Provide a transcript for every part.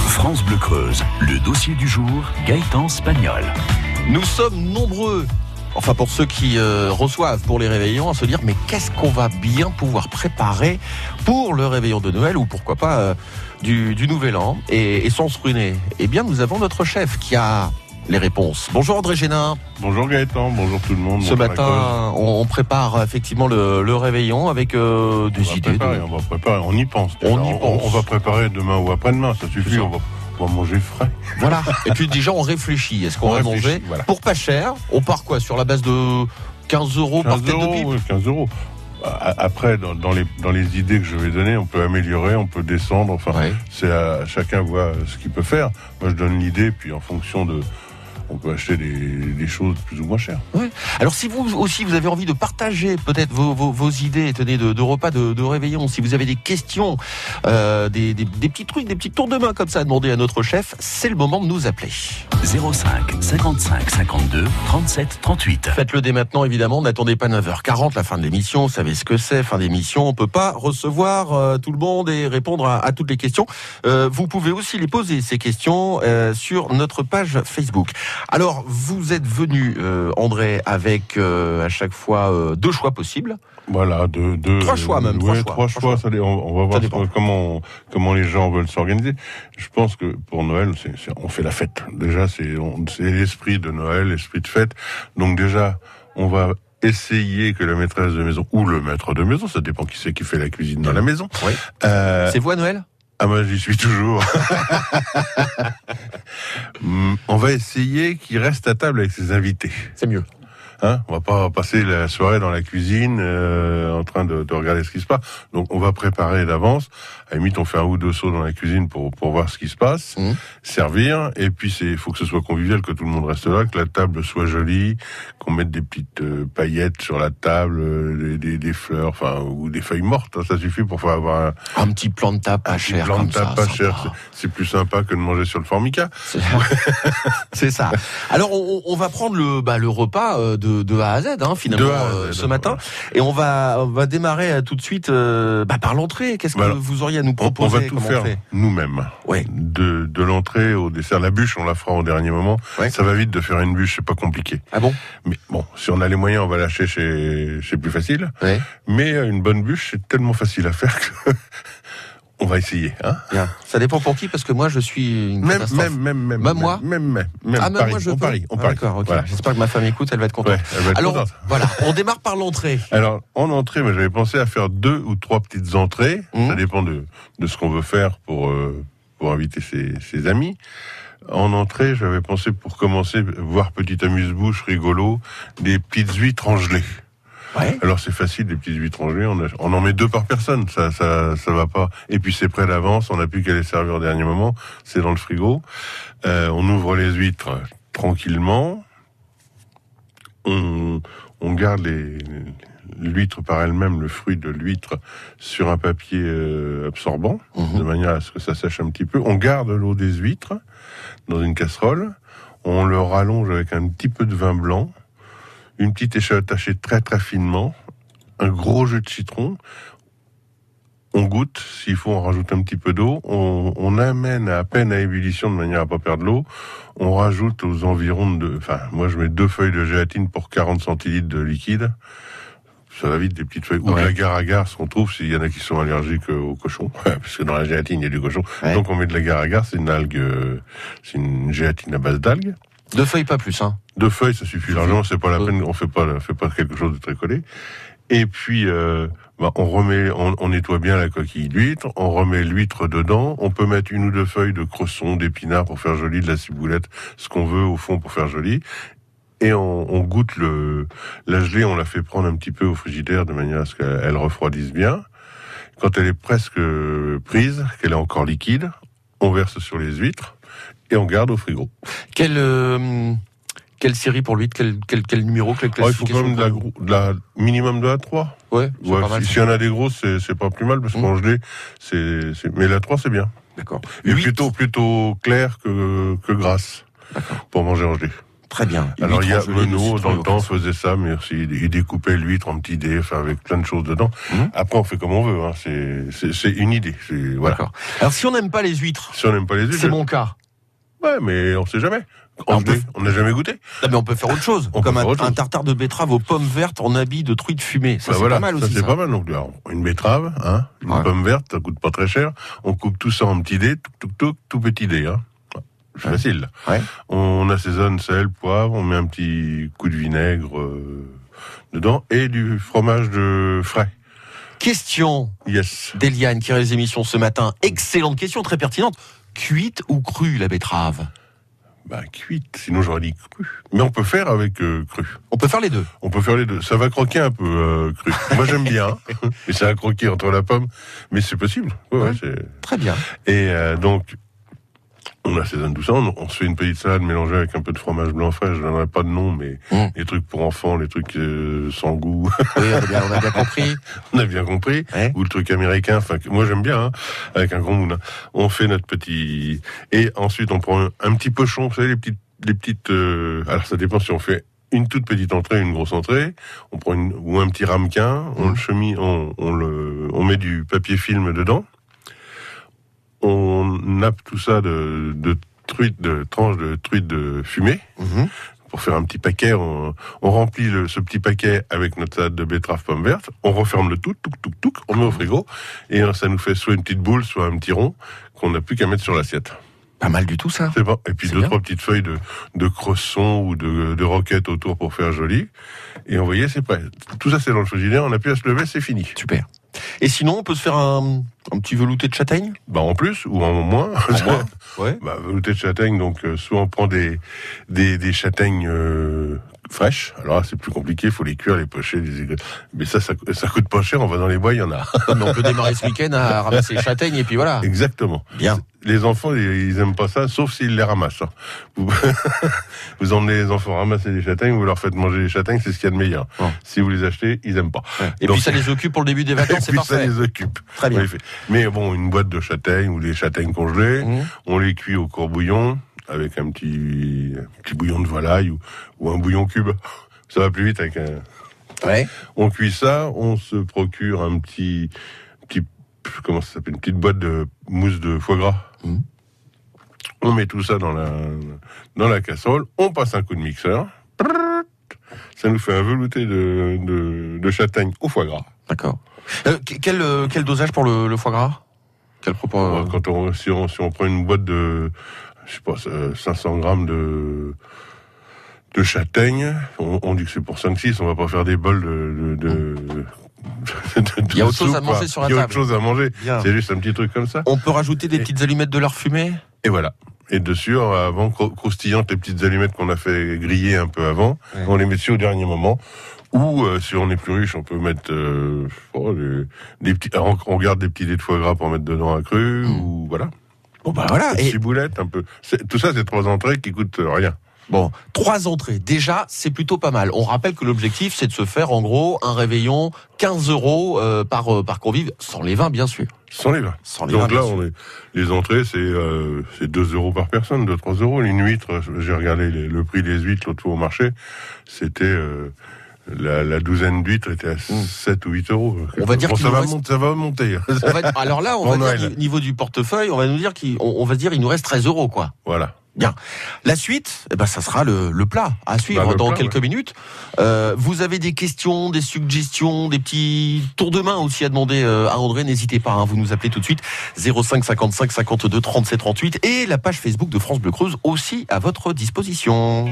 France Bleu Creuse, le dossier du jour, Gaëtan Spagnol. Nous sommes nombreux, enfin pour ceux qui reçoivent pour les réveillons, à se dire mais qu'est-ce qu'on va bien pouvoir préparer pour le réveillon de Noël ou pourquoi pas du Nouvel An et sans se ruiner. Eh bien nous avons notre chef qui a les réponses. Bonjour André Génin. Bonjour Gaëtan, bonjour tout le monde. Ce matin, on prépare effectivement le réveillon avec des idées. On va préparer, on y pense. On va préparer demain ou après-demain, ça suffit. On va manger frais. Voilà. Et puis déjà, on réfléchit. Est-ce qu'on va manger pour pas cher? On part quoi? Sur la base de 15 € par tête de pipe? Oui, 15 €. Après, dans les idées que je vais donner, on peut améliorer, on peut descendre. Enfin, c'est chacun voit ce qu'il peut faire. Moi, je donne l'idée, puis en fonction de... on peut acheter des choses plus ou moins chères. Oui. Alors si vous aussi vous avez envie de partager peut-être vos idées, tenez, de repas de réveillon, si vous avez des questions, des petits trucs, des petits tours de main comme ça à demander à notre chef, c'est le moment de nous appeler. 05 55 52 37 38. Faites-le dès maintenant évidemment, n'attendez pas 9h40, la fin de l'émission, vous savez ce que c'est, fin d'émission, on peut pas recevoir tout le monde et répondre à toutes les questions. Vous pouvez aussi les poser ces questions sur notre page Facebook. Alors, vous êtes venu, André, avec à chaque fois 2 choix possibles. Voilà, 3 choix même. 3 choix. Ça, on va voir comment les gens veulent s'organiser. Je pense que pour Noël, on fait la fête. Déjà, c'est l'esprit de Noël, l'esprit de fête. Donc déjà, on va essayer que la maîtresse de maison ou le maître de maison, ça dépend qui c'est qui fait la cuisine dans la maison. Oui. C'est vous à Noël ? Ah moi j'y suis toujours. On va essayer qu'il reste à table avec ses invités. C'est mieux. On va pas passer la soirée dans la cuisine en train de regarder ce qui se passe. Donc on va préparer d'avance. À la limite on fait 1 ou 2 sauts dans la cuisine pour voir ce qui se passe, servir. Et puis faut que ce soit convivial, que tout le monde reste là, que la table soit jolie, qu'on mette des petites paillettes sur la table, des fleurs, enfin ou des feuilles mortes. Ça suffit pour faire avoir un petit plan de table pas cher. Plan de table pas cher, c'est plus sympa que de manger sur le formica. C'est ça. Alors on va prendre le repas de A à Z, finalement, ce matin. Et on va démarrer tout de suite par l'entrée. Qu'est-ce que vous auriez à nous proposer? On va tout faire nous-mêmes. Ouais. De l'entrée au dessert. La bûche, on la fera au dernier moment. Ouais. Ça va vite de faire une bûche, c'est pas compliqué. Ah bon? Mais bon, si on a les moyens, on va l'acheter chez plus facile. Ouais. Mais une bonne bûche, c'est tellement facile à faire que... on va essayer, Bien. Ça dépend pour qui, parce que moi je suis une catastrophe. Même moi. Paris. Moi, on parie. D'accord, ok. Voilà. J'espère que ma femme écoute, elle va être contente. Ouais, elle va être contente. Voilà, on démarre par l'entrée. Alors, en entrée, j'avais pensé à faire 2 ou 3 petites entrées. Ça dépend de ce qu'on veut faire pour inviter ses amis. En entrée, j'avais pensé, pour commencer, voir petit amuse-bouche rigolo, des petites huîtres en gelée. Ouais. Alors c'est facile, des petites huîtres en gelée, on en met 2 par personne, ça va pas. Et puis c'est prêt d'avance, on n'a plus qu'à les servir au dernier moment, c'est dans le frigo. On ouvre les huîtres tranquillement, on garde l'huître par elle-même, le fruit de l'huître, sur un papier absorbant, de manière à ce que ça sèche un petit peu. On garde l'eau des huîtres dans une casserole, on le rallonge avec un petit peu de vin blanc, une petite échalote hachée très très finement, un gros jus de citron, on goûte, s'il faut on rajoute un petit peu d'eau, on amène à peine à ébullition de manière à pas perdre l'eau, on rajoute aux environs moi je mets 2 feuilles de gélatine pour 40 centilitres de liquide, ça va vite, des petites feuilles, ou de l'agar-agar, ce qu'on trouve s'il y en a qui sont allergiques aux cochons, parce que dans la gélatine il y a du cochon, donc on met de l'agar-agar, c'est une algue, c'est une gélatine à base d'algues. 2 feuilles, pas plus, 2 feuilles, ça suffit largement, c'est pas la peine, on fait pas quelque chose de très collé. Et puis, on nettoie bien la coquille d'huître, on remet l'huître dedans, on peut mettre 1 ou 2 feuilles de cresson, d'épinards pour faire joli, de la ciboulette, ce qu'on veut au fond pour faire joli. Et on goûte la gelée, on la fait prendre un petit peu au frigidaire de manière à ce qu'elle refroidisse bien. Quand elle est presque prise, qu'elle est encore liquide, on verse sur les huîtres et on garde au frigo. Quelle série pour l'huître, quel numéro, quelle classification? Il faut quand même de la minimum de la 3. Ouais, s'il y en a des grosses, c'est pas plus mal, parce qu'en gelée, mais la 3 c'est bien. D'accord. Et plutôt claire que grasse. D'accord. Pour manger en gelée. Très bien. Alors, il y a Huîtres en gelée de Menot, citron dans et le au temps, cresson. faisait ça, mais aussi, il découpait l'huître en petits dés, enfin, avec plein de choses dedans. Après, on fait comme on veut, hein. C'est une idée. Voilà. D'accord. Alors, si on n'aime pas les huîtres, Si on n'aime pas les huîtres, c'est mon cas. ouais, mais on sait jamais. On peut- On n'a jamais goûté. Ah, mais on peut faire autre chose. On comme peut faire autre un chose. tartare de betterave aux pommes vertes en habit de truite fumée. Ça, Bah c'est voilà, pas mal ça aussi. c'est ça. pas mal non plus. Alors, une betterave, hein, une Ouais. pomme verte, ça coûte pas très cher. On coupe tout ça en petits dés, tout petit dé, hein. C'est Ouais. facile. Ouais. On assaisonne sel, poivre, on met un petit coup de vinaigre dedans et du fromage de frais. Question Yes. d'Eliane qui réalise l'émission ce matin. Excellente question, très pertinente. Cuite ou crue la betterave? Bah cuite, sinon j'aurais dit cru. Mais on peut faire avec cru. On peut faire les deux. On peut faire les deux. Ça va croquer un peu cru. Moi j'aime bien. Et ça va croquer entre la pomme, mais c'est possible. Ouais, c'est... Très bien. Et donc, on assaisonne tout ça, on se fait une petite salade mélangée avec un peu de fromage blanc frais, je donnerai pas de nom, mais les trucs pour enfants, les trucs sans goût, Oui, on a bien compris. on a bien compris, Ouais. ou le truc américain, enfin, moi j'aime bien, hein, avec un gros moulin. On fait notre petit... Et ensuite, on prend un petit pochon, vous savez, les petites alors ça dépend si on fait une toute petite entrée, une grosse entrée, on prend ou un petit ramequin, on le chemise, on met du papier film dedans, on nappe tout ça de tranches de truite de fumée. Pour faire un petit paquet, on remplit ce petit paquet avec notre salade de betterave pomme verte, on referme le tout, on met au frigo, et ça nous fait soit une petite boule, soit un petit rond, qu'on n'a plus qu'à mettre sur l'assiette. Pas mal du tout, ça. C'est bon. Et puis C'est deux, bien. trois petites feuilles de cresson ou de roquette autour pour faire joli. Et vous voyez, c'est prêt. Tout ça, c'est dans le frigidaire, on n'a plus à se lever, c'est fini. Super. Et sinon, on peut se faire un petit velouté de châtaigne? Bah, en plus, ou en moins. Ouais. Bah, velouté de châtaigne, donc, soit on prend des châtaignes, fraîches. Alors là, c'est plus compliqué, il faut les cuire, les pocher, mais ça coûte pas cher, on va dans les bois, il y en a. Mais on peut démarrer ce week-end à ramasser les châtaignes et puis voilà. Exactement. Bien. Les enfants, ils aiment pas ça, sauf s'ils les ramassent. Hein. Vous emmenez les enfants ramasser des châtaignes, vous leur faites manger les châtaignes, c'est ce qu'il y a de meilleur. Oh. Si vous les achetez, ils aiment pas. Et Donc, puis ça les occupe pour le début des et vacances, c'est puis ça parfait. les occupe. Très bien. En effet. Mais bon, une boîte de châtaignes ou des châtaignes congelées, on les cuit au courbouillon avec un petit bouillon de volaille ou un bouillon cube. Ça va plus vite avec un... Ouais. On cuit ça, on se procure un petit comment ça s'appelle, une petite boîte de mousse de foie gras. On met tout ça dans la casserole, on passe un coup de mixeur. Ça nous fait un velouté de châtaigne au foie gras. D'accord. Quel dosage pour le foie gras? Quel propos? Si on prend une boîte de, je sais pas, 500 grammes de châtaigne, on dit que c'est pour 5-6, on va pas faire des bols de Il y a autre chose à soupe, manger sur la Il y a table. autre chose à manger. Bien. C'est juste un petit truc comme ça. On peut rajouter des petites allumettes de leur fumée? Et voilà. Et dessus, avant, croustillantes, les petites allumettes qu'on a fait griller un peu avant, Ouais. on les met dessus au dernier moment. Ou, si on est plus riche, on peut mettre des petits... Alors, on garde des petits dés de foie gras pour mettre dedans un cru, ou voilà. Bon bah voilà. Des Et ciboulettes, un peu. Tout ça, c'est 3 entrées qui coûtent rien. bon, 3 entrées. Déjà, c'est plutôt pas mal. On rappelle que l'objectif, c'est de se faire en gros un réveillon 15 € par convive, sans les vins bien sûr. Sans les vins. Sans les vins, Donc là, bien sûr. les entrées, c'est 2 € par personne, 2-3 €. Une huître, j'ai regardé le prix des huîtres l'autre fois au marché, c'était la douzaine d'huîtres était à 7 ou 8 €. On va dire bon, qu'il ça nous va reste- monter, ça va monter. Alors là, on Pour va dire Noël. niveau du portefeuille, on va nous dire qu'il nous reste 13 € quoi. Voilà. Bien. La suite, ça sera le plat à suivre Bah, le dans plat, quelques minutes. Vous avez des questions, des suggestions, des petits tours de main aussi à demander à André. N'hésitez pas, vous nous appelez tout de suite 05 55 52 37 38 et la page Facebook de France Bleu Creuse aussi à votre disposition.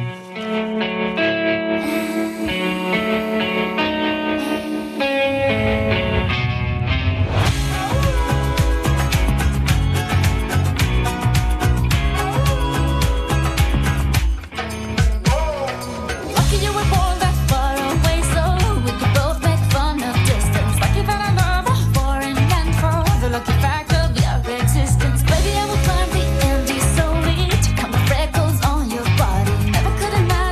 Lucky you were born that far away, so we could both make fun of distance. Lucky that I love for and meant for the lucky fact of your existence. Baby, I will climb the Andes solely to count the freckles on your body. Never could imagine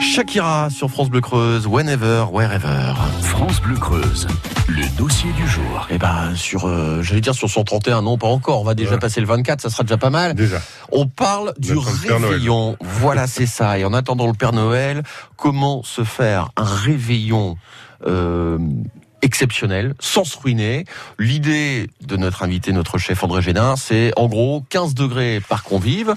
Shakira sur France Bleu Creuse, Whenever, Wherever. France Bleu Creuse, le dossier du jour. Eh ben, j'allais dire sur son 31, non, pas encore. On va déjà passer le 24, ça sera déjà pas mal. Déjà. On parle du réveillon. Voilà, c'est ça. Et en attendant le Père Noël, comment se faire un réveillon exceptionnel, sans se ruiner. L'idée de notre invité, notre chef André Génin, c'est en gros 15 degrés par convive.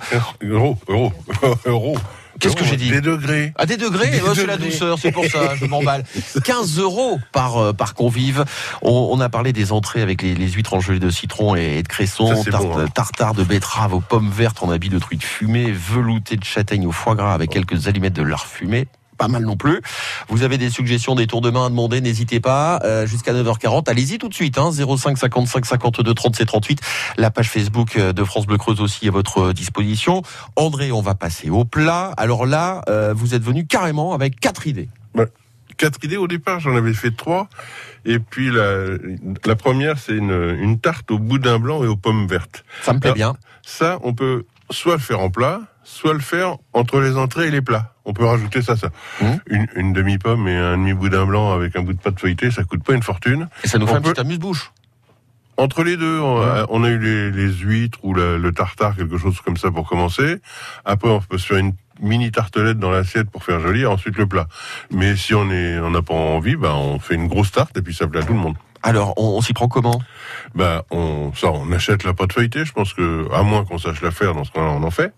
Euros. Qu'est-ce que j'ai dit ? Des degrés. Ah, des degrés, c'est la douceur, c'est pour ça, je m'emballe. 15 € par convive. On a parlé des entrées avec les huîtres en gelée de citron et de cresson, tartare de betterave aux pommes vertes en habit de truite fumée, velouté de châtaigne au foie gras avec quelques allumettes de lard fumé. Pas mal non plus. Vous avez des suggestions, des tours de main à demander, n'hésitez pas, jusqu'à 9h40. Allez-y tout de suite, 05 55 52 37 38. La page Facebook de France Bleu Creuse aussi à votre disposition. André, on va passer au plat. Alors là, vous êtes venu carrément avec 4 idées. 4 idées au départ, j'en avais fait 3. Et puis la première, c'est une tarte au boudin blanc et aux pommes vertes. Ça me plaît bien. Ça, on peut soit le faire en plat, soit le faire entre les entrées et les plats. On peut rajouter ça. Une demi-pomme et un demi-boudin blanc avec un bout de pâte feuilletée, ça coûte pas une fortune. Et ça nous fait un petit amuse-bouche. Entre les deux, on a eu les huîtres ou le tartare, quelque chose comme ça pour commencer. Après, on peut se faire une mini tartelette dans l'assiette pour faire joli, et ensuite le plat. Mais si on n'a pas envie, on fait une grosse tarte et puis ça plaît à tout le monde. Alors, on s'y prend comment ? On achète la pâte feuilletée. Je pense que, à moins qu'on sache la faire, dans ce cas-là, on en fait.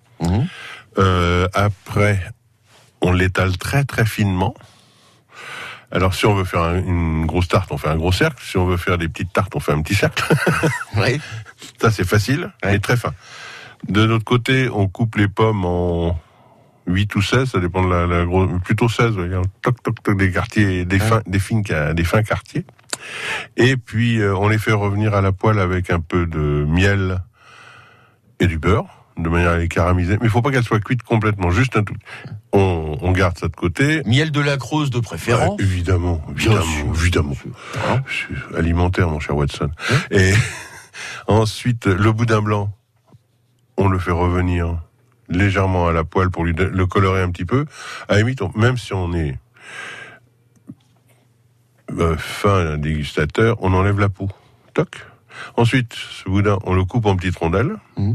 Après, on l'étale très très finement. Alors, si on veut faire une grosse tarte, on fait un gros cercle. Si on veut faire des petites tartes, on fait un petit cercle. Oui. Ça, c'est facile, mais très fin. De notre côté, on coupe les pommes en 8 ou 16, ça dépend de la grosse, plutôt 16, toc, toc, toc, des quartiers, des fins quartiers. Et puis, on les fait revenir à la poêle avec un peu de miel et du beurre, de manière à les caramiser. Mais il faut pas qu'elles soient cuites complètement, juste un tout. On garde ça de côté. Miel de la Creuse de préférence. Évidemment. Je suis alimentaire, mon cher Watson. Et ensuite, le boudin blanc, on le fait revenir légèrement à la poêle pour le colorer un petit peu. À la limite, même si on est fin dégustateur, on enlève la peau. Toc. Ensuite, ce boudin, on le coupe en petites rondelles.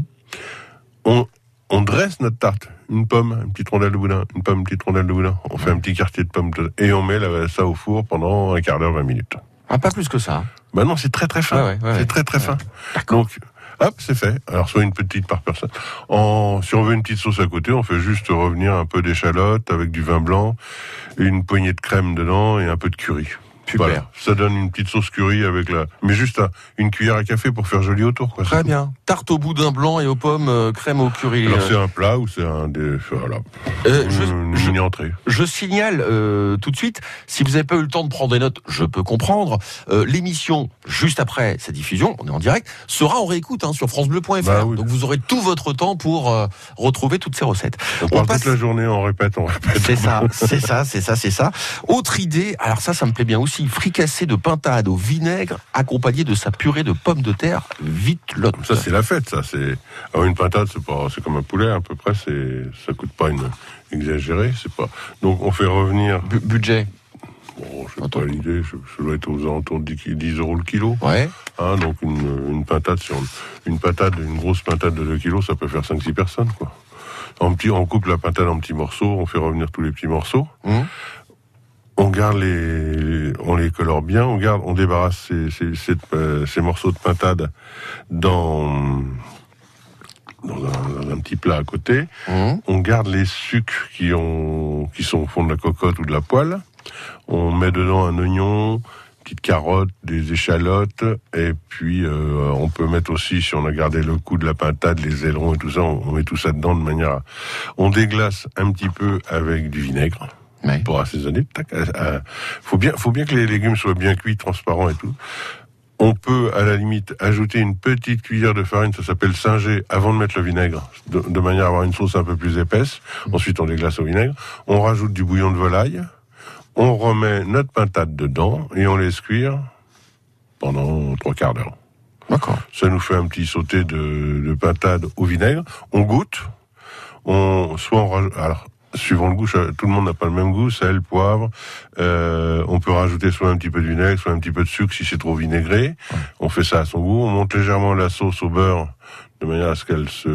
On dresse notre tarte. Une pomme, une petite rondelle de boudin. Une pomme, une petite rondelle de boudin. On fait un petit quartier de pomme. Et on met ça au four pendant un quart d'heure, 20 minutes. Ah, pas plus que ça. Non, c'est très très fin. C'est très très fin. D'accord. Donc, hop, c'est fait. Alors, soit une petite par personne. Si on veut une petite sauce à côté, on fait juste revenir un peu d'échalote avec du vin blanc, une poignée de crème dedans et un peu de curry. Super. Voilà. Ça donne une petite sauce curry mais juste une cuillère à café pour faire joli autour, quoi. Très bien. Tarte au boudin blanc et aux pommes, crème au curry. Alors c'est un plat ou c'est une mini-entrée. Je signale tout de suite, si vous n'avez pas eu le temps de prendre des notes, je peux comprendre. L'émission, juste après sa diffusion, on est en direct, sera en réécoute sur francebleu.fr. Oui. Donc vous aurez tout votre temps pour retrouver toutes ces recettes. On passe toute la journée, on répète. C'est ça. Autre idée, alors ça me plaît bien aussi, fricassé de pintade au vinaigre, accompagné de sa purée de pommes de terre vitelotte. Ça, c'est la fête, ça. Une pintade, c'est comme un poulet, à peu près, ça coûte pas exagéré, c'est pas. Donc, on fait revenir. Budget. Bon, je sais pas l'idée, ça doit être aux alentours de 10 € le kilo. Ouais. Donc, une pintade, une grosse pintade de 2 kilos, ça peut faire 5-6 personnes, quoi. On coupe la pintade en petits morceaux, on fait revenir tous les petits morceaux. On garde on les colore bien, on débarrasse ces morceaux de pintade dans un petit plat à côté. On garde les sucs qui sont au fond de la cocotte ou de la poêle. On met dedans un oignon, petite carotte, des échalotes, et puis on peut mettre aussi, si on a gardé le goût de la pintade, les ailerons et tout ça, on met tout ça dedans de manière on déglace un petit peu avec du vinaigre. Pour assaisonner. Faut bien que les légumes soient bien cuits, transparents et tout. On peut, à la limite, ajouter une petite cuillère de farine, ça s'appelle singer, avant de mettre le vinaigre, de manière à avoir une sauce un peu plus épaisse. Ensuite, on déglace au vinaigre. On rajoute du bouillon de volaille. On remet notre pintade dedans et on laisse cuire pendant 3 quarts d'heure. D'accord. Ça nous fait un petit sauté de pintade au vinaigre. On goûte. Alors, suivant le goût, tout le monde n'a pas le même goût, sel, poivre. On peut rajouter soit un petit peu de vinaigre, soit un petit peu de sucre si c'est trop vinaigré. On fait ça à son goût. On monte légèrement la sauce au beurre de manière à ce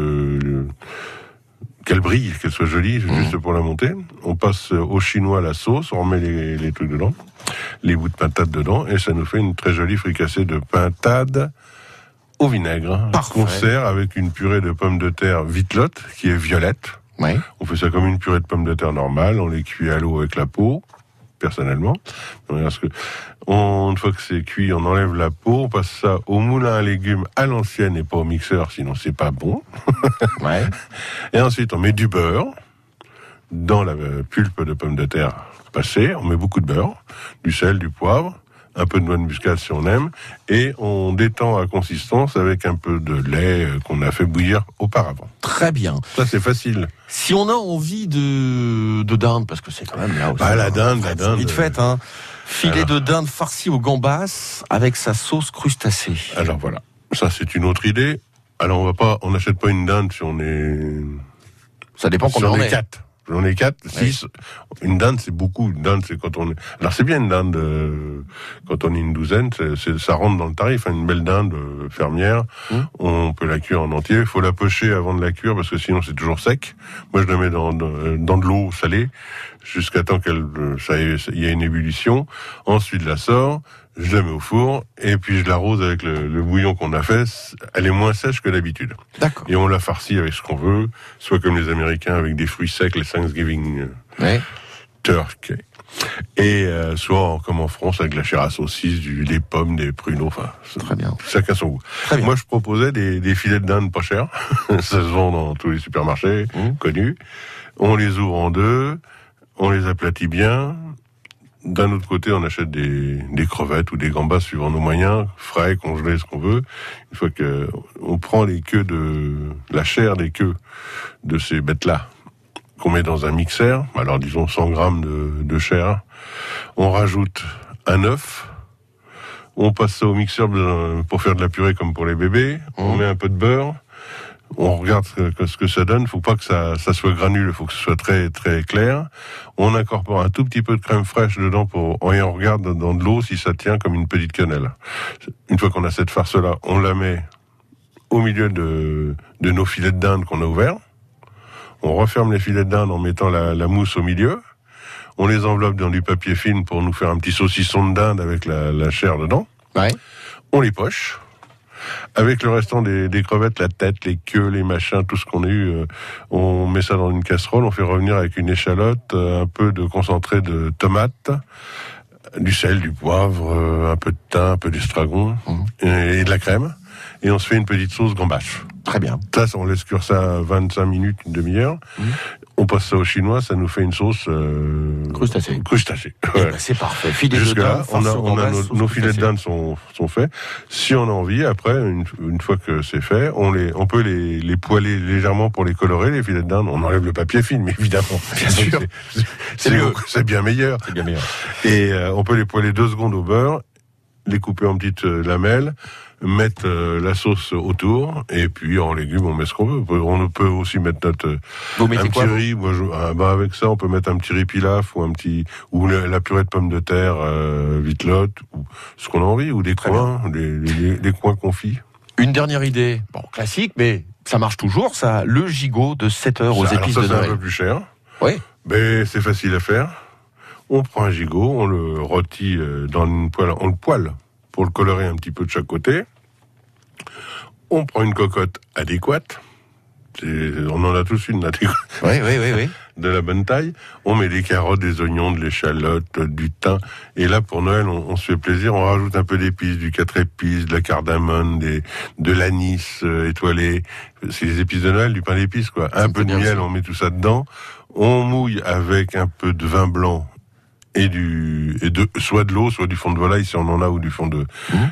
qu'elle brille, qu'elle soit jolie, juste pour la monter. On passe au chinois la sauce, on remet les trucs dedans, les bouts de pintade dedans, et ça nous fait une très jolie fricassée de pintade au vinaigre. Parfait. Qu'on sert avec une purée de pommes de terre vitelotte, qui est violette. Ouais. On fait ça comme une purée de pommes de terre normale, on les cuit à l'eau avec la peau, personnellement. Parce que une fois que c'est cuit, on enlève la peau, on passe ça au moulin à légumes à l'ancienne et pas au mixeur, sinon c'est pas bon. Ouais. Et ensuite, on met du beurre dans la pulpe de pommes de terre passée, on met beaucoup de beurre, du sel, du poivre, un peu de noix de muscade si on aime, et on détend à consistance avec un peu de lait qu'on a fait bouillir auparavant. Très bien. Ça, c'est facile. Si on a envie de dinde, parce que c'est quand même là aussi. La dinde. Vite fait, hein. Filet de dinde farci aux gambas avec sa sauce crustacée. Alors voilà. Ça, c'est une autre idée. Alors, on n'achète pas une dinde si on est... Ça dépend combien on est. 4. J'en ai 4, 6. Une dinde, c'est beaucoup. Une dinde, c'est quand on est... Alors, c'est bien une dinde, quand on est une douzaine, ça rentre dans le tarif. Hein, une belle dinde fermière, on peut la cuire en entier. Il faut la pocher avant de la cuire, parce que sinon, c'est toujours sec. Moi, je la mets dans de l'eau salée, jusqu'à temps il y ait une ébullition. Ensuite, je la sors, je la mets au four, et puis je l'arrose avec le bouillon qu'on a fait. Elle est moins sèche que d'habitude. D'accord. Et on la farcit avec ce qu'on veut, soit comme les Américains avec des fruits secs, les Thanksgiving turkey, et soit comme en France avec la chair à saucisse, des pommes, des pruneaux, enfin, très bien. Chacun son goût. Très bien. Moi, je proposais des filets de dinde pas chers, ça se vend dans tous les supermarchés connus. On les ouvre en deux, on les aplatit bien. D'un autre côté, on achète des crevettes ou des gambas suivant nos moyens, frais, congelés, ce qu'on veut. Une fois que on prend la chair des queues de ces bêtes-là, qu'on met dans un mixeur, alors disons 100 grammes de chair, on rajoute un œuf, on passe ça au mixeur pour faire de la purée comme pour les bébés, on met un peu de beurre, on regarde ce que ça donne. Faut pas que ça soit granule, faut que ce soit très très clair. On incorpore un tout petit peu de crème fraîche dedans et on regarde dans de l'eau si ça tient comme une petite quenelle. Une fois qu'on a cette farce-là, on la met au milieu de nos filets de dinde qu'on a ouverts. On referme les filets de dinde en mettant la mousse au milieu. On les enveloppe dans du papier film pour nous faire un petit saucisson de dinde avec la chair dedans. Ouais. On les poche. Avec le restant des crevettes, la tête, les queues, les machins, tout ce qu'on a eu, on met ça dans une casserole, on fait revenir avec une échalote, un peu de concentré de tomate, du sel, du poivre, un peu de thym, un peu d'estragon et de la crème. Et on se fait une petite sauce gambache. Très bien. Ça, on laisse cuire ça 25 minutes, une demi-heure. On passe ça au chinois, ça nous fait une sauce crustacée. Ouais. Ben c'est parfait. Filet Jusque de là, dinde, on a nos filets de dinde sont faits. Si on a envie, après, une fois que c'est fait, on peut les poêler légèrement pour les colorer, les filets de dinde. On enlève le papier film, évidemment. Bien sûr. C'est bien meilleur. C'est bien meilleur. Et on peut les poêler 2 secondes au beurre, les couper en petites lamelles, mettre la sauce autour, et puis en légumes on met ce qu'on veut. On peut aussi mettre un petit riz. Avec ça on peut mettre un petit riz pilaf ou la purée de pommes de terre vitelotte, ou ce qu'on a envie, ou des coins, des coins confits. Une dernière idée, classique, mais ça marche toujours, ça, le gigot de 7 heures aux épices de Noël. C'est un peu plus cher. Oui. Mais c'est facile à faire. On prend un gigot, on le rôtit dans une poêle, on le poêle pour le colorer un petit peu de chaque côté. On prend une cocotte adéquate. On en a tous une adéquate. Oui. De la bonne taille. On met des carottes, des oignons, de l'échalote, du thym. Et là, pour Noël, on se fait plaisir. On rajoute un peu d'épices, du 4 épices, de la cardamome, de l'anis étoilé. C'est les épices de Noël, du pain d'épices, quoi. Un peu de miel, on met tout ça dedans. On mouille avec un peu de vin blanc soit de l'eau, soit du fond de volaille si on en a, ou du fond de...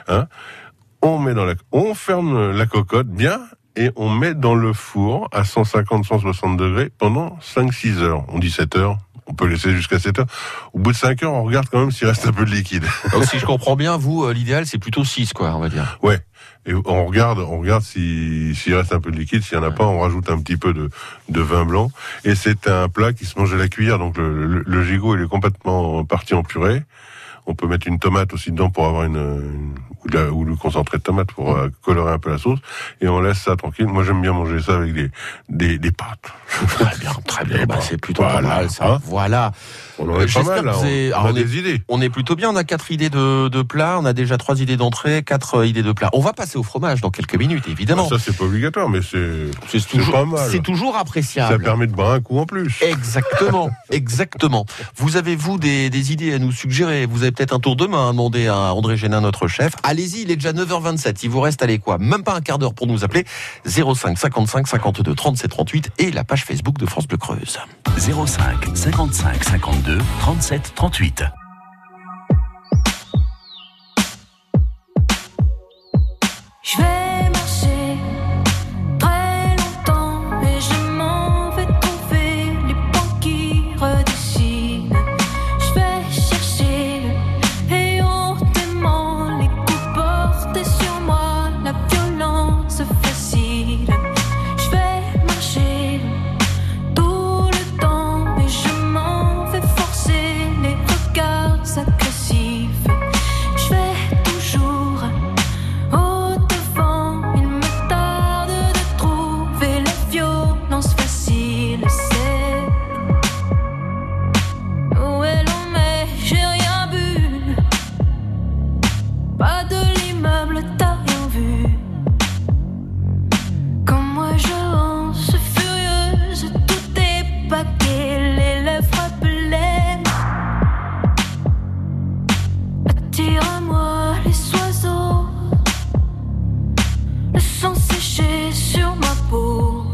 On ferme la cocotte bien et on met dans le four à 150-160 degrés pendant 5-6 heures. On dit 7 heures, on peut laisser jusqu'à 7 heures. Au bout de 5 heures, on regarde quand même s'il reste un peu de liquide. Donc si je comprends bien, vous, l'idéal c'est plutôt 6, quoi, on va dire. Ouais. Et on regarde s'il reste un peu de liquide. S'il y en a pas, on rajoute un petit peu de vin blanc. Et c'est un plat qui se mange à la cuillère. Donc le gigot, il est complètement parti en purée. On peut mettre une tomate aussi dedans pour avoir ou le concentré de tomate pour colorer un peu la sauce. Et on laisse ça tranquille. Moi, j'aime bien manger ça avec des pâtes. Très bien. Bah, c'est plutôt pas mal, ça. Hein, voilà. On en est pas mal, là. On a des idées. On est plutôt bien. On a 4 idées de plats. On a déjà 3 idées d'entrée, 4 idées de plats. On va passer au fromage dans quelques minutes, évidemment. Ça, c'est pas obligatoire, mais c'est toujours pas mal. C'est toujours appréciable. Ça permet de boire un coup en plus. Exactement. Vous avez, des idées à nous suggérer? Vous avez peut-être un tour de main à demander à André Génin, notre chef. Allez-y, il est déjà 9h27. Il vous reste, même pas un quart d'heure pour nous appeler. 05 55 52 37 38 et la page Facebook de France Bleu Creuse. 05 55 52 37 38. Je vais marcher très longtemps et je m'en vais trouver les points qui redessinent. Je vais chercher et hontement les coups portés sur moi, la violence facile. Je vais marcher tout le temps et je m'en vais forcer les regards agressifs. Je vais toujours au devant, il me tarde de trouver la violence facile. C'est où est l'on met, j'ai rien vu. Pas de l'immeuble, t'as rien vu. Comme moi je lance furieuse, tout est paquet, les lèvres pleines. Attire à moi les oiseaux, le sang séché sur ma peau.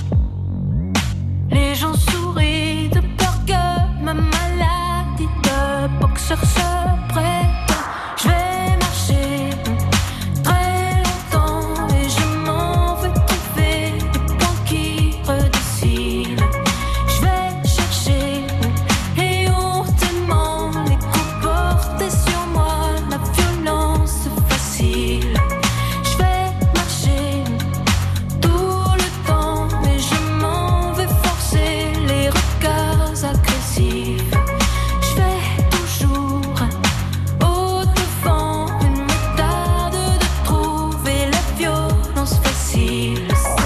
Les gens sourient de peur que ma maladie de boxeur se prête. Je vais marcher très longtemps et je m'en vais trouver les points qui redessinent. Je vais chercher et hontement les coups portés sur moi, la violence facile. Je vais marcher tout le temps et je m'en vais forcer les regards agressifs. Je vais toujours au devant, il me tarde de trouver la violence facile.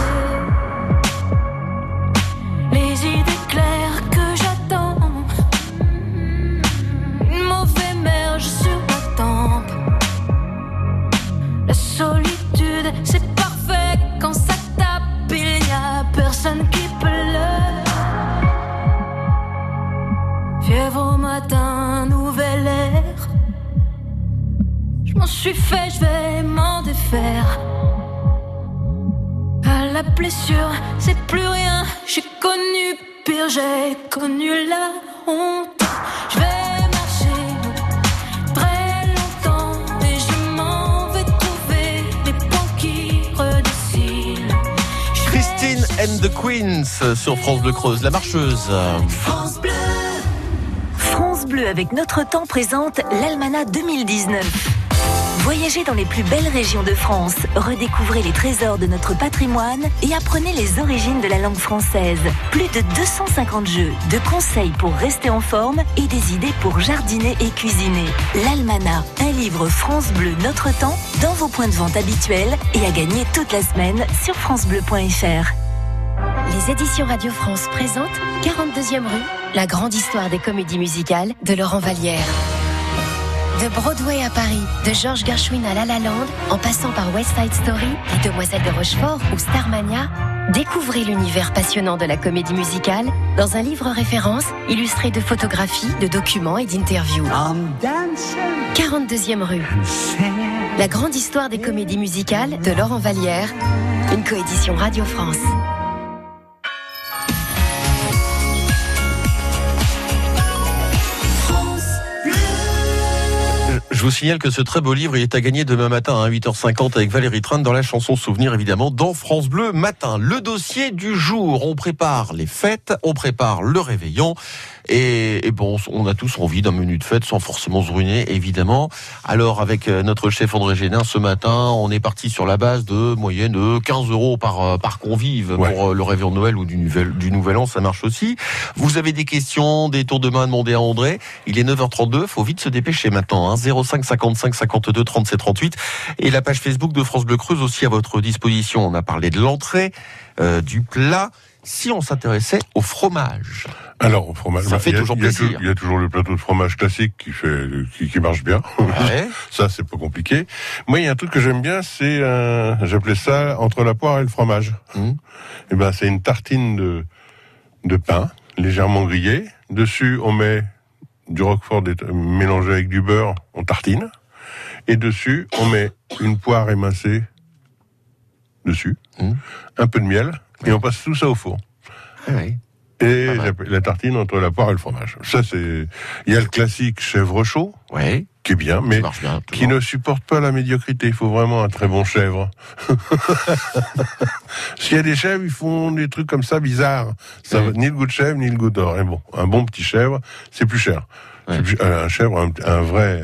C'est les idées claires que j'attends, une mauvaise merge sur ma tempe. La solitude, c'est parfait quand ça tape, il n'y a personne qui pleure. Fièvre au matin, nouvel air. Je m'en suis fait, je vais m'en défaire. À la blessure, c'est plus rien. J'ai connu pire, j'ai connu la honte. Je vais marcher très longtemps et je m'en vais trouver les points qui redessinent. Christine and the Queens sur France Bleu Creuse, la marcheuse. France Bleu. France Bleu avec Notre Temps présente l'Almanach 2019. Voyagez dans les plus belles régions de France, redécouvrez les trésors de notre patrimoine et apprenez les origines de la langue française. Plus de 250 jeux, de conseils pour rester en forme et des idées pour jardiner et cuisiner. L'Almanach, un livre France Bleu Notre Temps dans vos points de vente habituels et à gagner toute la semaine sur francebleu.fr. Les éditions Radio France présentent 42e rue, la grande histoire des comédies musicales de Laurent Vallière. De Broadway à Paris, de George Gershwin à La La Land, en passant par West Side Story, Les Demoiselles de Rochefort ou Starmania, découvrez l'univers passionnant de la comédie musicale dans un livre référence illustré de photographies, de documents et d'interviews. 42e rue, la grande histoire des comédies musicales de Laurent Vallière, une coédition Radio France. Je vous signale que ce très beau livre, il est à gagner demain matin à 8h50 avec Valérie Trane dans la chanson Souvenir, évidemment, dans France Bleu Matin. Le dossier du jour, on prépare les fêtes, on prépare le réveillon Et bon, on a tous envie d'un menu de fête sans forcément se ruiner, évidemment. Alors, avec notre chef André Génin, ce matin, on est parti sur la base de moyenne de 15 € par convive pour le réveillon de Noël ou du Nouvel An, ça marche aussi. Vous avez des questions, des tours de main à demander à André. Il est 9h32, faut vite se dépêcher maintenant. 05 55 52 37 38 et la page Facebook de France Bleu Creuse aussi à votre disposition. On a parlé de l'entrée, du plat. Si on s'intéressait au fromage. Alors, au fromage, ça fait toujours plaisir. Il y a toujours le plateau de fromage classique qui marche bien. Ouais. Ça, c'est pas compliqué. Moi, il y a un truc que j'aime bien, c'est, j'appelais ça entre la poire et le fromage. Et ben, c'est une tartine de pain, légèrement grillé. Dessus, on met du roquefort mélangé avec du beurre, on tartine. Et dessus, on met une poire émincée dessus, un peu de miel, et on passe tout ça au four. Et la tartine entre la poire et le fromage. Ça, c'est... Il y a le classique chèvre chaud, qui est bien, mais qui ne supporte pas la médiocrité. Il faut vraiment un très bon chèvre. S'il y a des chèvres, ils font des trucs comme ça bizarres. Ça va, ni le goût de chèvre, ni le goût d'or. Et bon, un bon petit chèvre, c'est plus cher. Un chèvre, un vrai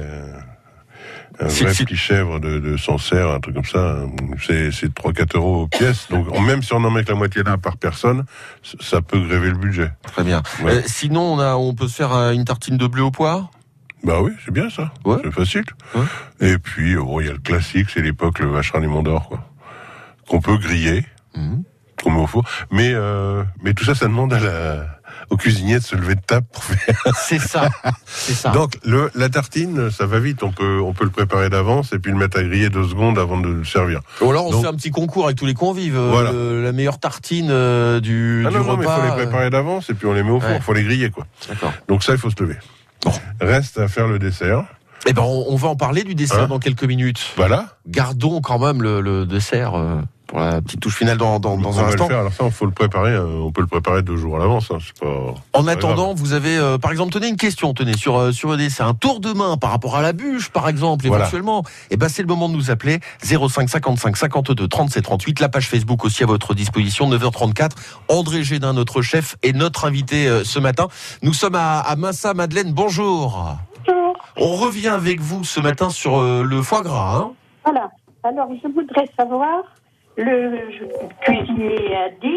petit chèvre de Sancerre, un truc comme ça, c'est 3-4 € pièce. Donc, même si on en met que la moitié d'un par personne, ça peut gréver le budget. Très bien. Sinon, on peut se faire une tartine de blé aux poires? Bah oui, c'est bien ça. C'est facile. Et puis, il y a le classique, c'est l'époque, le vacherin du Mont d'Or, quoi. Qu'on peut griller, qu'on met au four. Mais tout ça, ça demande au cuisinier de se lever de table pour faire. C'est ça. Donc, la tartine, ça va vite. On peut le préparer d'avance et puis le mettre à griller 2 secondes avant de le servir. Ou alors, on fait un petit concours avec tous les convives. La meilleure tartine du repas. Non, mais il faut les préparer d'avance et puis on les met au four. Il faut les griller, quoi. D'accord. Donc ça, il faut se lever. Bon. Reste à faire le dessert. Eh ben, on va en parler du dessert dans quelques minutes. Voilà. Gardons quand même le dessert pour la petite touche finale dans un instant. Alors ça, il faut le préparer. On peut le préparer 2 jours à l'avance. C'est pas. En attendant, vous avez, par exemple, tenez une question, sur le dessert, un tour de main par rapport à la bûche, par exemple, éventuellement. Eh ben, c'est le moment de nous appeler 05 55 52 37 38. La page Facebook aussi à votre disposition. 9h34. André Génin, notre chef, est notre invité ce matin. Nous sommes à Massa, Madeleine. Bonjour. On revient avec vous ce matin sur le foie gras. Voilà. Alors, je voudrais savoir, le cuisinier a dit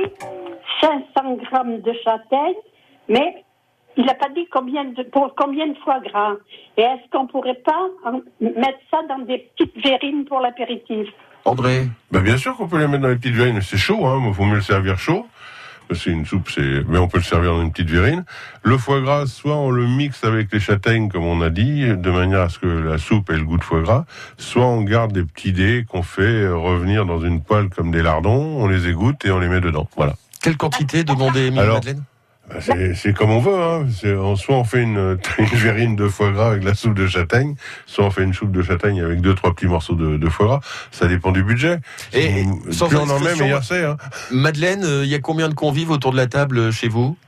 500 grammes de châtaigne, mais il n'a pas dit pour combien de foie gras. Et est-ce qu'on ne pourrait pas mettre ça dans des petites verrines pour l'apéritif? André? Bien sûr qu'on peut les mettre dans les petites verrines. C'est chaud, il faut mieux le servir chaud. C'est une soupe, mais on peut le servir dans une petite verrine. Le foie gras, soit on le mixe avec les châtaignes, comme on a dit, de manière à ce que la soupe ait le goût de foie gras, soit on garde des petits dés qu'on fait revenir dans une poêle comme des lardons, on les égoutte et on les met dedans. Voilà. Quelle quantité demandez, Madeleine? C'est comme on veut, soit on fait une verrine de foie gras avec la soupe de châtaigne, soit on fait une soupe de châtaigne avec 2-3 petits morceaux de foie gras. Ça dépend du budget. Et sans plus on en met, meilleur c'est. Madeleine, il y a combien de convives autour de la table chez vous?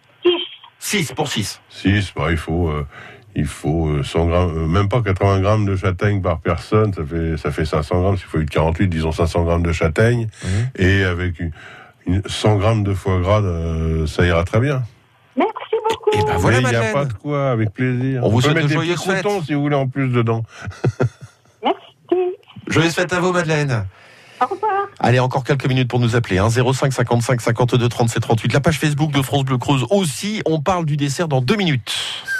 6 pour 6. 6, il faut 100 grammes, même pas 80 grammes de châtaigne par personne, ça fait 500 grammes, s'il faut 48, disons 500 grammes de châtaigne, et avec 100 grammes de foie gras, ça ira très bien. Merci beaucoup. Et ben voilà, il n'y a Madeleine. pas de quoi, avec plaisir. On vous souhaite peut mettre de des petits joyeuses croutons fêtes. si vous voulez en plus dedans. Merci. Joyeuses fêtes à vous, Madeleine. Au revoir. Allez, encore quelques minutes pour nous appeler. 05 55 52 37 38. La page Facebook de France Bleu Creuse aussi. On parle du dessert dans 2 minutes.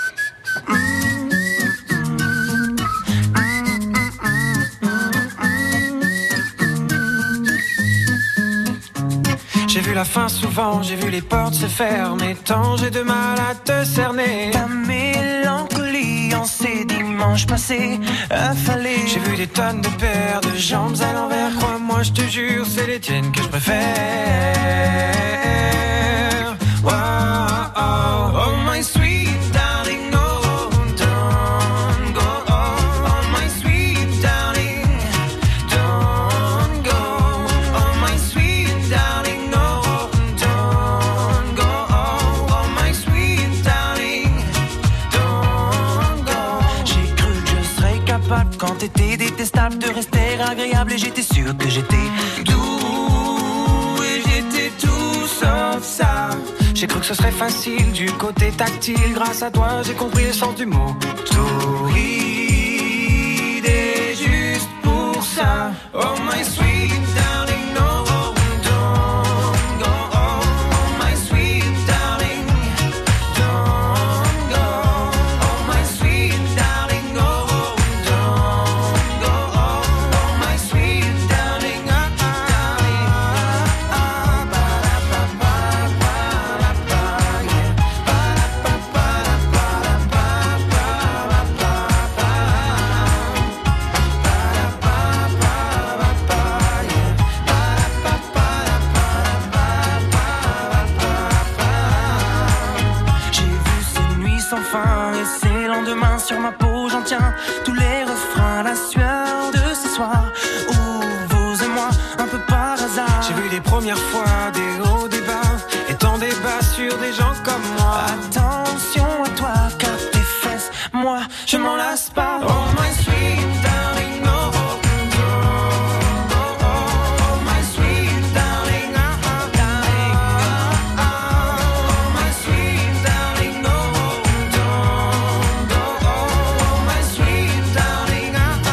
J'ai vu la fin souvent, j'ai vu les portes se fermer. Tant j'ai de mal à te cerner. Ta mélancolie en ces dimanches passés affalés. J'ai vu des tonnes de paires de jambes à l'envers. Crois-moi, je te jure, c'est les tiennes que je préfère. Wow, oh, oh my sweet darling, no, don't go. Oh my sweet darling, don't go. Oh my sweet darling, no, don't go. Oh my sweet darling, don't go. J'ai cru que je serais capable quand t'étais détestable de rester agréable et j'étais sûr que j'étais doux et j'étais tout sauf ça. J'ai cru que ce serait facile du côté tactile. Grâce à toi, j'ai compris le sens du mot. Torride est juste pour ça. Oh my sweet darling, no, don't go. Oh my sweet darling, don't go. Oh my sweet darling, no, don't go. Oh my sweet darling, j'ai vu ces nuits sans fin et ces lendemains sur ma peau, j'en tiens tous les refrains, la sueur de ce soir où vous et moi, un peu par hasard, j'ai vu les premières fois des hauts, des bas et tant des bas sur des gens comme moi. Attention à toi car tes fesses, moi je m'en lasse pas. Oh my sweet darling, no, don't go. Oh my sweet darling, darling. Oh my sweet darling, no, don't go. Oh my sweet darling,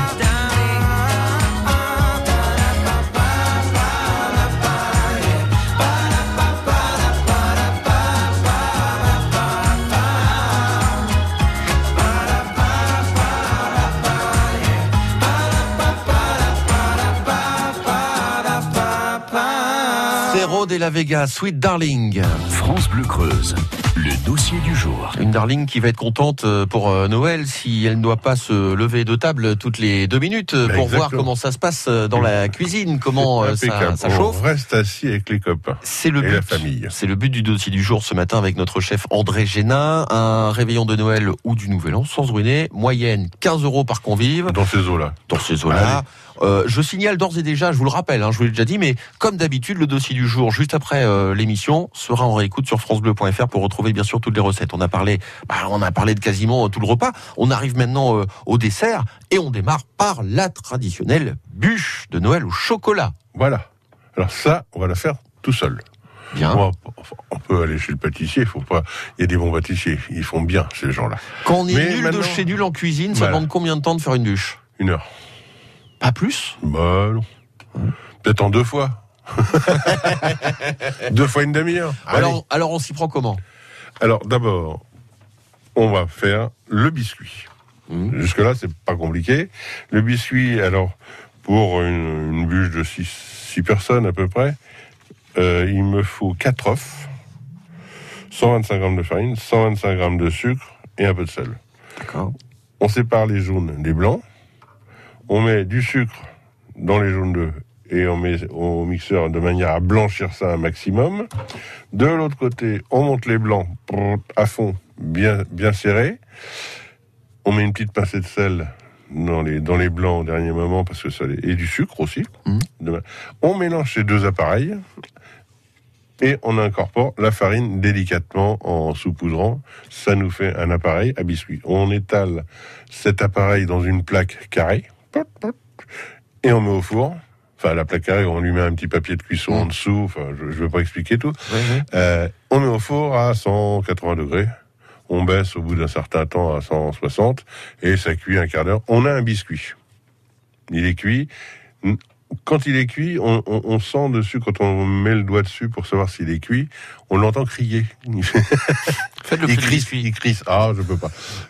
Cerro de la Vega, Sweet Darling. France Bleu Creuse, le dossier du jour. Une darling qui va être contente pour Noël si elle ne doit pas se lever de table toutes les 2 minutes pour Exactement. voir comment ça se passe dans la cuisine, comment ça chauffe. On reste assis avec les copains. C'est le Et but. la famille. C'est le but du dossier du jour ce matin avec notre chef André Génin. Un réveillon de Noël ou du Nouvel An sans se ruiner. Moyenne 15 € par convive. Dans ces eaux-là. Dans ces eaux-là. Je signale d'ores et déjà, je vous le rappelle, je vous l'ai déjà dit, mais comme d'habitude, le dossier du jour, juste après l'émission, sera en réécoute sur francebleu.fr pour retrouver bien sûr toutes les recettes. On a parlé de quasiment tout le repas. On arrive maintenant au dessert et on démarre par la traditionnelle bûche de Noël au chocolat. Voilà. Alors ça, on va la faire tout seul. Bien. On peut aller chez le pâtissier, il faut pas. Il y a des bons pâtissiers, ils font bien ces gens-là. Quand on est Mais nul maintenant- de chez nul en cuisine, ça Voilà. demande combien de temps de faire une bûche? 1 heure. Pas plus? Bah non. Peut-être en 2 fois. 2 fois une demi-heure. Allez. Alors on s'y prend comment? Alors d'abord, on va faire le biscuit. Jusque-là, c'est pas compliqué. Le biscuit, alors, pour une bûche de 6 personnes à peu près, il me faut 4 œufs, 125 grammes de farine, 125 grammes de sucre et un peu de sel. D'accord. On sépare les jaunes des blancs. On met du sucre dans les jaunes d'œufs et on met au mixeur de manière à blanchir ça un maximum. De l'autre côté, on monte les blancs à fond, bien serrés. On met une petite pincée de sel dans les blancs au dernier moment parce que et du sucre aussi. On mélange ces 2 appareils et on incorpore la farine délicatement en saupoudrant. Ça nous fait un appareil à biscuit. On étale cet appareil dans une plaque carrée et on met au four. Enfin, la plaque carrée, on lui met un petit papier de cuisson en dessous. Enfin, je ne vais pas expliquer tout. On met au four à 180 degrés. On baisse au bout d'un certain temps à 160 et ça cuit un quart d'heure. On a un biscuit. Il est cuit. Quand il est cuit, on sent dessus, quand on met le doigt dessus pour savoir s'il est cuit, on l'entend crier. Faites le biscuit. Il crisse. Ah, je peux pas.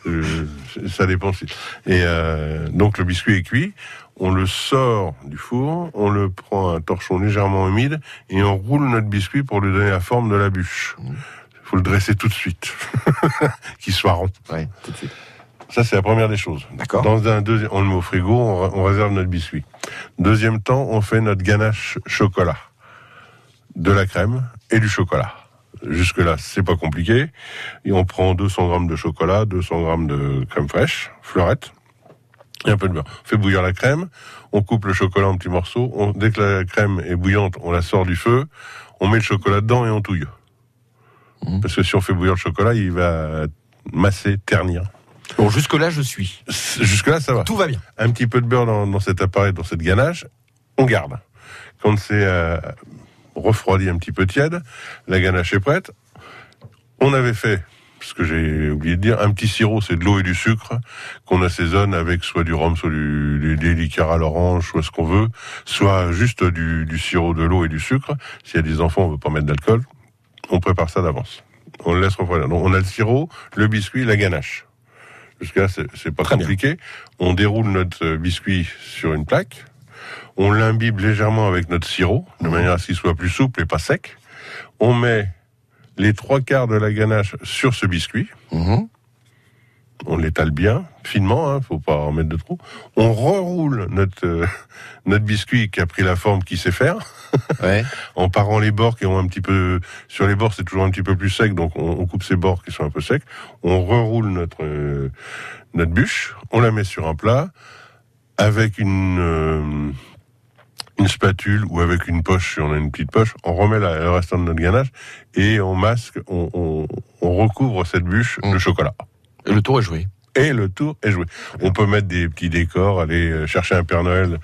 Ça dépend. Et donc le biscuit est cuit. On le sort du four, on le prend à un torchon légèrement humide et on roule notre biscuit pour lui donner la forme de la bûche. Il faut le dresser tout de suite, qu'il soit rond. Ouais, tout de suite. Ça, c'est la première des choses. D'accord. Dans un deuxième, on le met au frigo, on réserve notre biscuit. Deuxième temps, on fait notre ganache chocolat. De la crème et du chocolat. Jusque-là, c'est pas compliqué. Et on prend 200 grammes de chocolat, 200 grammes de crème fraîche, fleurette, et un peu de beurre. On fait bouillir la crème, on coupe le chocolat en petits morceaux. Dès que la crème est bouillante, on la sort du feu, on met le chocolat dedans et on touille. Parce que si on fait bouillir le chocolat, il va masser, ternir. Bon, jusque-là, je suis. Jusque-là, ça va. Tout va bien. Un petit peu de beurre dans cet appareil, dans cette ganache, on garde. Quand c'est refroidi un petit peu tiède, la ganache est prête. On avait fait, ce que j'ai oublié de dire, un petit sirop, c'est de l'eau et du sucre, qu'on assaisonne avec soit du rhum, soit des liqueurs à l'orange, soit ce qu'on veut, soit juste du sirop, de l'eau et du sucre. S'il y a des enfants, on veut pas mettre d'alcool. On prépare ça d'avance. On le laisse refroidir. Donc on a le sirop, le biscuit, la ganache. Jusqu'à là, c'est pas Très compliqué. Bien. On déroule notre biscuit sur une plaque. On l'imbibe légèrement avec notre sirop, de manière à ce qu'il soit plus souple et pas sec. On met les 3/4 de la ganache sur ce biscuit. On l'étale bien, finement, hein, faut pas en mettre de trop. On reroule notre biscuit qui a pris la forme qu'il sait faire, Ouais. en parant les bords qui ont un petit peu... Sur les bords, c'est toujours un petit peu plus sec, donc on coupe ces bords qui sont un peu secs. On reroule notre bûche, on la met sur un plat, avec une spatule ou avec une poche, si on a une petite poche, on remet le restant de notre ganache et on masque, on recouvre cette bûche de chocolat. Et le tour est joué. Et le tour est joué. On peut mettre des petits décors, aller chercher un Père Noël.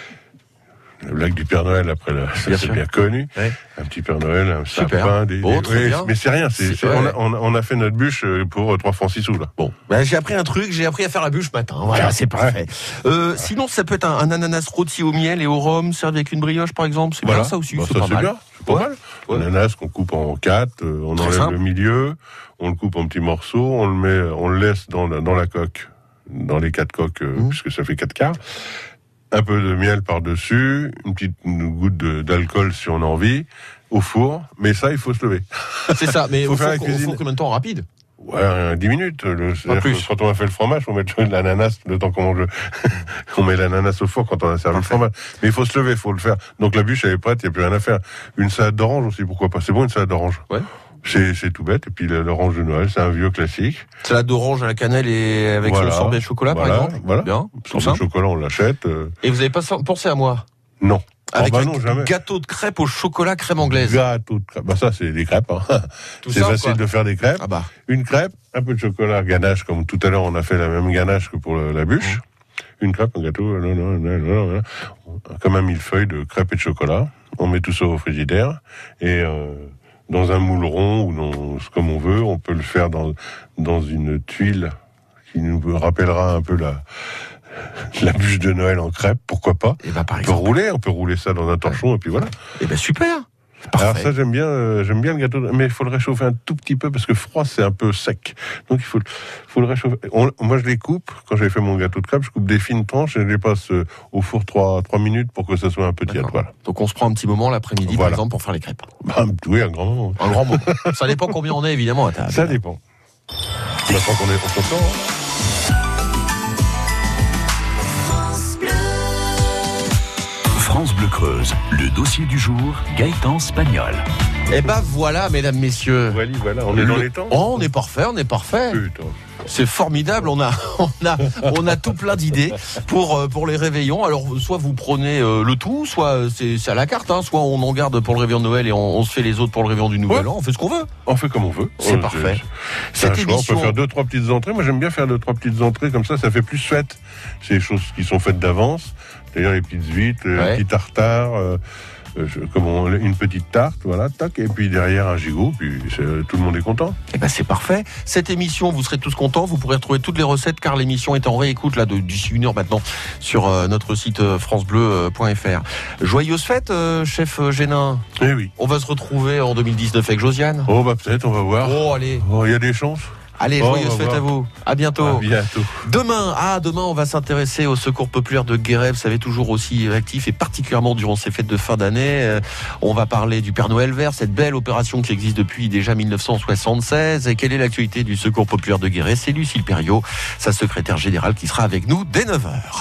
La blague du Père Noël, après, ça c'est bien connu. Ouais. Un petit Père Noël, un Super. sapin, Très bien. mais c'est rien. Ouais. On a fait notre bûche pour 3 francs 6 sous, là. Bon, j'ai appris un truc, j'ai appris à faire la bûche ce matin. Voilà, c'est parfait. Sinon, ça peut être un ananas rôti au miel et au rhum, servi avec une brioche, par exemple. C'est bien ça aussi, Bah, c'est ça, pas mal. Bien. C'est pas mal. Ouais. L'ananas qu'on coupe en 4, on Très enlève simple. le milieu, on le coupe en petits morceaux, on le laisse dans la coque, dans les 4 coques, puisque ça fait 4 quarts. Un peu de miel par-dessus, une goutte d'alcool si on a envie, au four. Mais ça, il faut se lever. C'est ça, mais Faut au faire la four cuisine. combien de temps rapide? Ouais, 10 minutes. C'est-à-dire plus. que quand on a fait le fromage, on met de l'ananas le temps qu'on mange. On met l'ananas au four quand on a servi le fromage. Mais il faut se lever, il faut le faire. Donc la bûche, elle est prête, il n'y a plus rien à faire. Une salade d'orange aussi, pourquoi pas. C'est bon, une salade d'orange. Ouais. C'est tout bête. Et puis l'orange de Noël, c'est un vieux classique. Salade d'orange à la cannelle et avec Voilà. son sorbet de chocolat, par exemple. Voilà. Bien. Sorbet de chocolat, on l'achète. Et vous n'avez pas pensé à moi? Non. Avec bah un non, jamais. gâteau de crêpes au chocolat crème anglaise. Gâteau de crêpes. Bah ça, c'est des crêpes. Hein. Tout C'est ça, facile quoi. de faire des crêpes. Ah bah. Une crêpe, un peu de chocolat, ganache, comme tout à l'heure, on a fait la même ganache que pour la bûche. Une crêpe, un gâteau, comme un millefeuille de crêpes et de chocolat. On met tout ça au frigidaire. Et dans un moule rond, ou comme on veut, on peut le faire dans une tuile qui nous rappellera un peu la bûche de Noël en crêpe, pourquoi pas. Et bah, par On exemple. peut rouler ça dans un torchon, et puis voilà. Et ben super. Parfait. Alors ça, j'aime bien le gâteau, mais il faut le réchauffer un tout petit peu, parce que froid, c'est un peu sec. Donc il faut le réchauffer. Moi, je les coupe, quand j'ai fait mon gâteau de crêpes, je coupe des fines tranches et je les passe au four 3 minutes pour que ça soit un peu tiède. D'accord. Voilà. Donc on se prend un petit moment l'après-midi, par Voilà. exemple, pour faire les crêpes. Oui, un grand moment. Un grand moment. Ça dépend combien on est, évidemment, à table. Ça dépend. Maintenant qu'on est content, hein. France Bleu Creuse, le dossier du jour, Gaëtan Spagnol. Et ben voilà, mesdames, messieurs. Voilà, on est dans les temps. Oh, on est parfait. Putain. C'est formidable, on a tout plein d'idées pour les réveillons. Alors soit vous prenez le tout, soit c'est à la carte, hein. Soit on en garde pour le réveillon de Noël et on se fait les autres pour le réveillon du Nouvel An. On fait ce qu'on veut. On fait comme on veut. C'est parfait. C'est un Cette choix, on émission, peut faire 2-3 petites entrées. Moi, j'aime bien faire 2-3 petites entrées comme ça fait plus fête. C'est des choses qui sont faites d'avance. D'ailleurs, les petites huîtres, Ouais. les petits tartares, une petite tarte, voilà, tac, et puis derrière un gigot, puis tout le monde est content. eh ben c'est parfait. Cette émission, vous serez tous contents. Vous pourrez retrouver toutes les recettes car l'émission est en réécoute là d'ici 1 heure maintenant sur notre site francebleu.fr. Joyeuse fête, chef Génin. Eh oui. On va se retrouver en 2019 avec Josiane. Oh, bah peut-être, on va voir. Oh, allez. Oh, il y a des chances. Allez, Oh, joyeuse on va fête voir. à vous. À bientôt. À bientôt. Demain, on va s'intéresser au Secours populaire de Guéret. Vous savez, toujours aussi actif et particulièrement durant ces fêtes de fin d'année. On va parler du Père Noël vert, cette belle opération qui existe depuis déjà 1976. Et quelle est l'actualité du Secours populaire de Guéret? C'est Lucille Perriot, sa secrétaire générale, qui sera avec nous dès 9h.